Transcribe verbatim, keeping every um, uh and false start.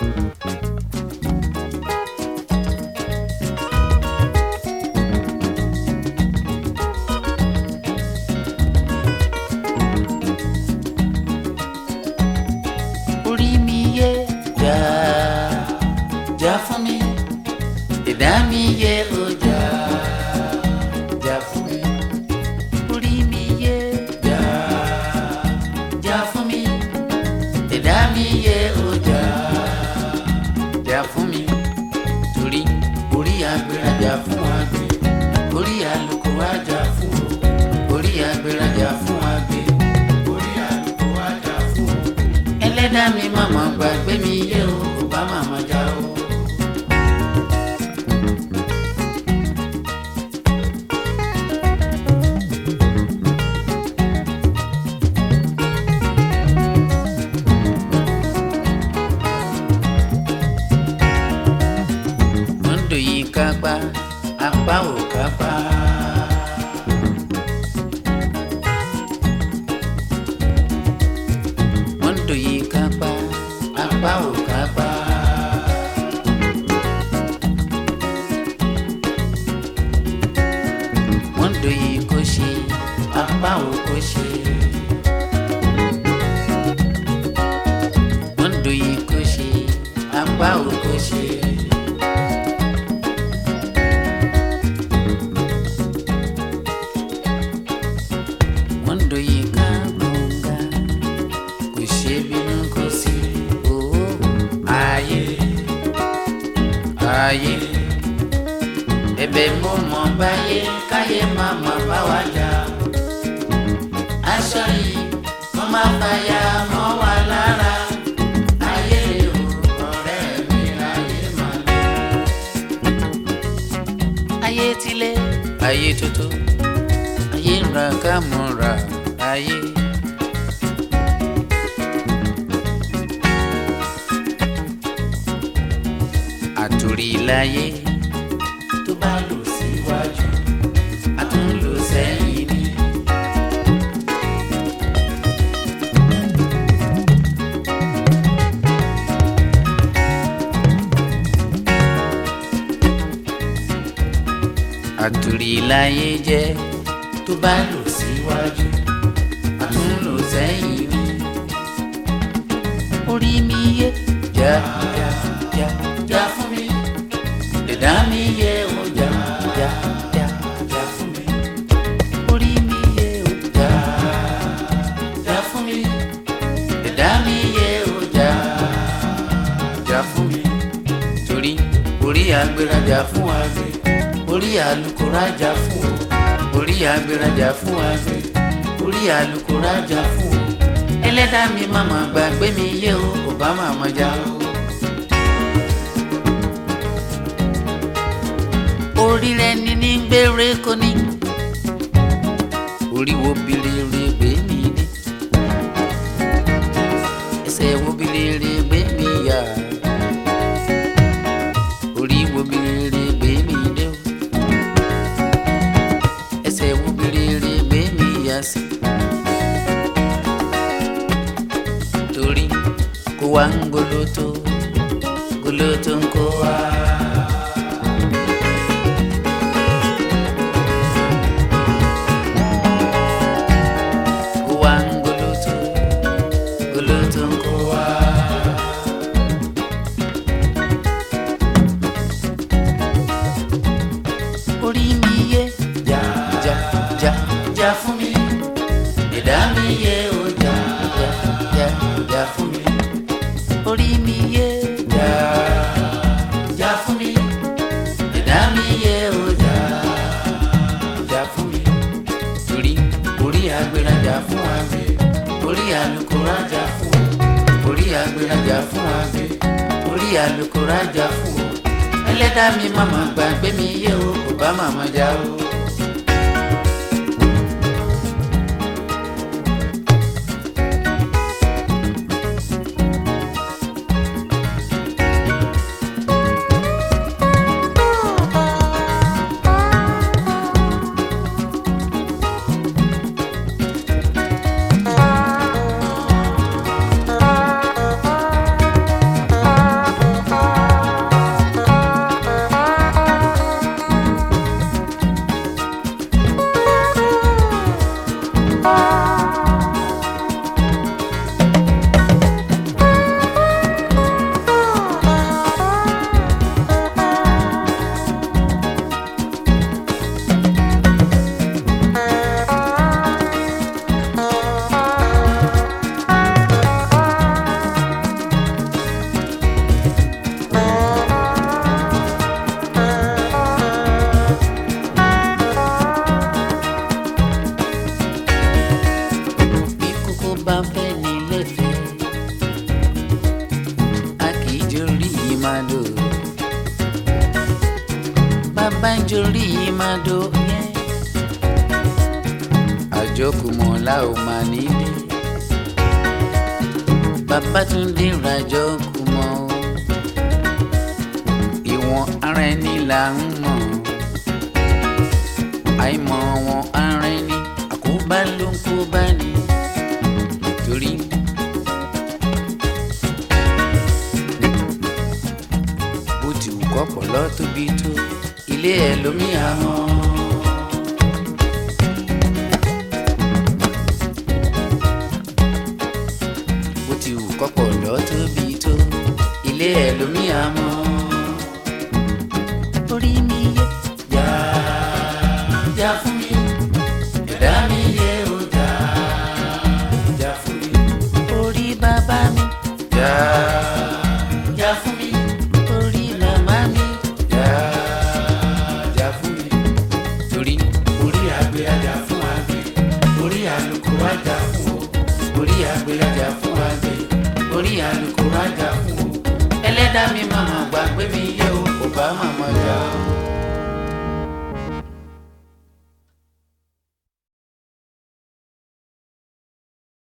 Orí mi yé jà jà fún mi, ẹ̀dá mi yé o jà jà fún mi. Orí mi yé jà jà fún mi, ẹ̀dá mi yé o jà jà fún mi. Torí orí agbérajà fún àgbẹ̀, orí àlùkò àjà fún o, orí agbérajà fún àgbẹ̀, orí àlùkò àjà fún o. Ẹlẹ́dàá mi màmá gbàgbé mi yé o, kò bá màmá jà o. Mondo yìí kápá, apá ò kápá. Mondo yìí kápá, apá ò kápá. Mondo yìí kò ṣe, apá ò kò ṣe. Mondo yìí kò ṣe, apá ò kò ṣe. Mondo yìí ká gbọ̀ngà, kò ṣe bínú kò sí owó. Ayé ayé ẹ̀bẹ̀ mo mọ̀ báyé, káyé má má bá wa jà. Aṣọ yìí mo máa fàyà mọ́ wa lára. Ayé o ọ̀rẹ́ mi, ayé má lé. Ayé tilé, ayé tuntun, ayé ń ra ká mọ̀ ra ayé. Àtòrí láyé tó bá lọ síwájú, a tún lọ sẹ́yìn ni. Àtòrí láyé jẹ́ tó bá lọ síwájú, a tún lọ sẹ́yìn ni. Orí mi yé jà jà jà jà fún mi, ẹ̀dá mi yé o jà jà jà jà fún mi. Orí mi yé o jà jà fún mi, ẹ̀dá mi yé o jà jà fún mi. Torí orí agbérajà fún àgbẹ̀, orí àlùkò rájà fún o, orí agbérajà fún àgbẹ̀, orí àlùkò rájà fún o. Ẹlẹ́dàá mi màmá gbàgbé mi yé o, kò bá màmá jà o. Orí rẹ ni ní gbére kò ní, orí wo bilere gbé mi dé, ẹsẹ̀ wo bilere gbé mi yá, orí wo bilere gbé mi dé o, ẹsẹ̀ wo bilere gbé mi yá sí. Torí kó wá ń goloto, goloto ń kó wá. Orí mi yé jà jà jà jà fún mi, ẹ̀dá mi yé o jà jà jà jà fún mi. Orí mi yé jà jà fún mi, ẹ̀dá mi yé o jà jà fún mi. Torí orí agbérajà fún àgbẹ̀, orí àlùkò rájà fún o, orí agbérajà fún àgbẹ̀, orí àlùkò rájà fún o. Ẹlẹ́dàá mi màmá gbàgbé mi yé o, kò bá màmá jà o. nítorí màdó yẹn àjọkùmọ̀ la ò máa nílé Babátúndé ràjọkùmọ̀ ìwọ̀n ara ẹni là ń mọ̀ àìmọ̀ wọn ara ẹni àkóbá ló ń kó bá ní nítorí bó ti wù kọ́pọ̀lọ́ tóbi tó ilé ẹ̀ lómi àmọ́. Bó ti wù kọ́pọ̀lọ́ tóbi tó ilé ẹ̀ lómi àmọ́. Orí mi yé jà jà fún mi ẹ̀dá mi yé o jà jà fún mi. Orí bàbá mi jà jà fún mi. Orí màmá mi jà jà fún mi. Torí orí àgbẹ̀ ajá fún àgbẹ̀ orí àlùkò ajá fún o orí àgbẹ̀ ajá fún àgbẹ̀ orí àlùkò ajá fún o ẹlẹ́dàá mi màmá gbàgbé mi yẹ o kò bá màmá jà o.